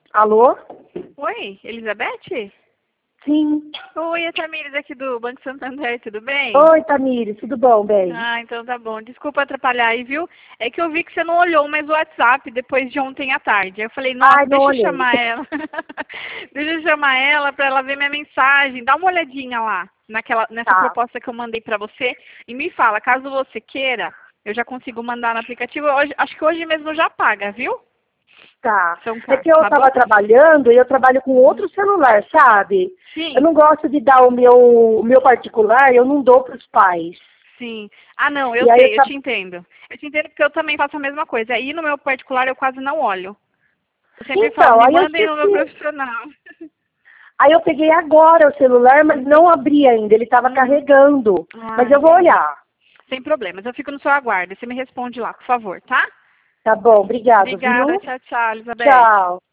Alô? Oi, Elizabeth? Sim. Oi, é Tamires aqui do Banco Santander, tudo bem? Oi, Tamires, tudo bom, bem? Ah, então tá bom. Desculpa atrapalhar aí, viu? É que eu vi que você não olhou mais o WhatsApp depois de ontem à tarde. Eu falei, nossa, Ai, não deixa eu olhei. chamar ela. Deixa eu chamar ela pra ela ver minha mensagem. Dá uma olhadinha lá, nessa Tá, proposta que eu mandei pra você. E me fala, caso você queira, eu já consigo mandar no aplicativo. Acho que hoje mesmo já paga, viu? tá. São É carros, que eu tá bom? tava trabalhando e eu trabalho com outro celular, sabe? Eu Sim. não gosto de dar o meu particular, eu não dou pros pais. Sim. Ah, não, eu E aí eu sei, eu tava... te entendo. Eu te entendo porque eu também faço a mesma coisa. Aí no meu particular eu quase não olho. Eu sempre falo, Então, me aí eu mandem no meu esqueci. profissional. Aí eu peguei agora o celular, mas não abri ainda, ele tava Uhum. carregando. Mas Ah, eu vou entendi. olhar. Sem problemas. Eu fico no seu aguardo. Você me responde lá, por favor, tá? Tá bom, obrigado, Obrigada. viu? Tchau, tchau, Elizabeth. Tchau.